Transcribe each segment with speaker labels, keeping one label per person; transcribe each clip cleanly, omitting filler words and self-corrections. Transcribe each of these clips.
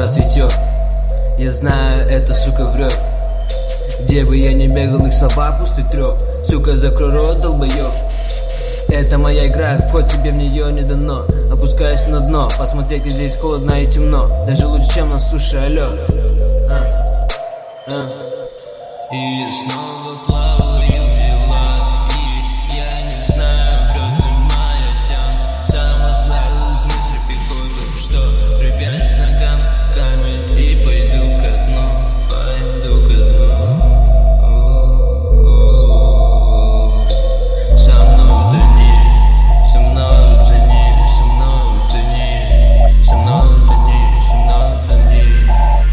Speaker 1: расцветет. Я знаю, эта сука врет. Где бы я ни бегал, их слова пустый трёп. Сука, закрой рот, долбоёб. Это моя игра, вход тебе в нее не дано. Опускаюсь на дно, посмотреть, как здесь холодно и темно. Даже лучше, чем на суше, алло.
Speaker 2: И снова плаваю дела, и я не знаю, врет ли моя тян. Сам возглавил из мысли пехоту, что припять к ногам камень и пойду ко дну, пойду ко дну. Со мной утони, со мной утони, со мной утони, со мной утони, со мной утони.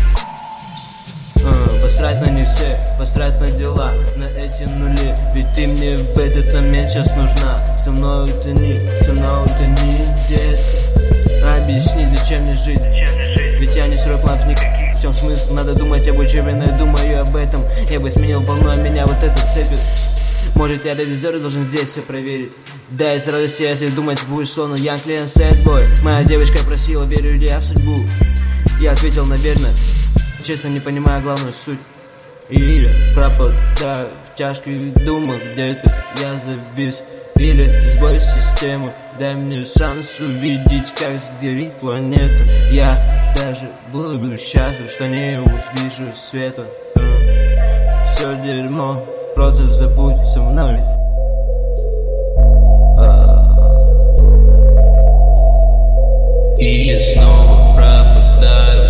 Speaker 1: Посрать на них все, посрать на дела, на эти нули. Ведь ты мне в этот момент сейчас нужна. Со мной утони, детка. Объясни, зачем мне жить? Ведь я не срок планов никаких. В чем смысл? Надо думать об учебе, но я думаю об этом. Я бы сменил волну, а меня вот это цепит. Может, я ревизор и должен здесь все проверить. Да, я с радостью, если думать будешь словно young clean sad boy. Моя девочка просила, верю ли я в судьбу. Я ответил, наверное. Честно, не понимаю главную суть. Или пропадаю в тяжких думах, где-то я завис. Или сбой системы, дай мне шанс увидеть, как сгорит планета. Я даже буду счастлив, что не увижу света. Все дерьмо, просто забудь со мной.
Speaker 2: И я снова пропадаю